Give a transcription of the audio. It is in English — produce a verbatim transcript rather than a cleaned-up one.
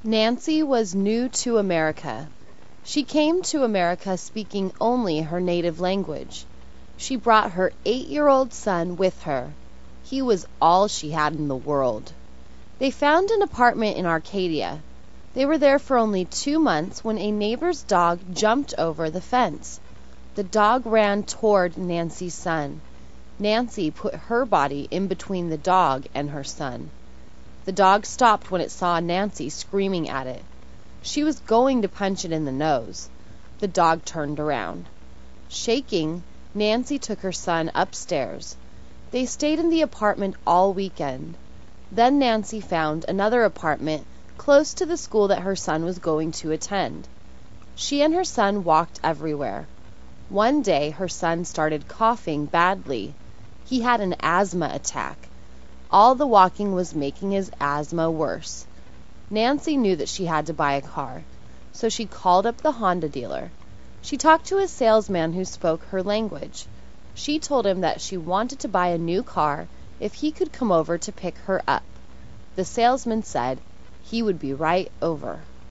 Nancy was new to America. She came to America speaking only her native language. She brought her eight-year-old son with her. He was all she had in the world. They found an apartment in Arcadia. They were there for only two months when a neighbor's dog jumped over the fence. The dog ran toward Nancy's son. Nancy put her body in between the dog and her son. The dog stopped when it saw Nancy screaming at it. She was going to punch it in the nose. The dog turned around. Shaking, Nancy took her son upstairs. They stayed in the apartment all weekend. Then Nancy found another apartment close to the school that her son was going to attend. She and her son walked everywhere. One day her son started coughing badly. He had an asthma attack. All the walking was making his asthma worse. Nancy knew that she had to buy a car, so she called up the Honda dealer. She talked to a salesman who spoke her language. She told him that she wanted to buy a new car if he could come over to pick her up. The salesman said he would be right over.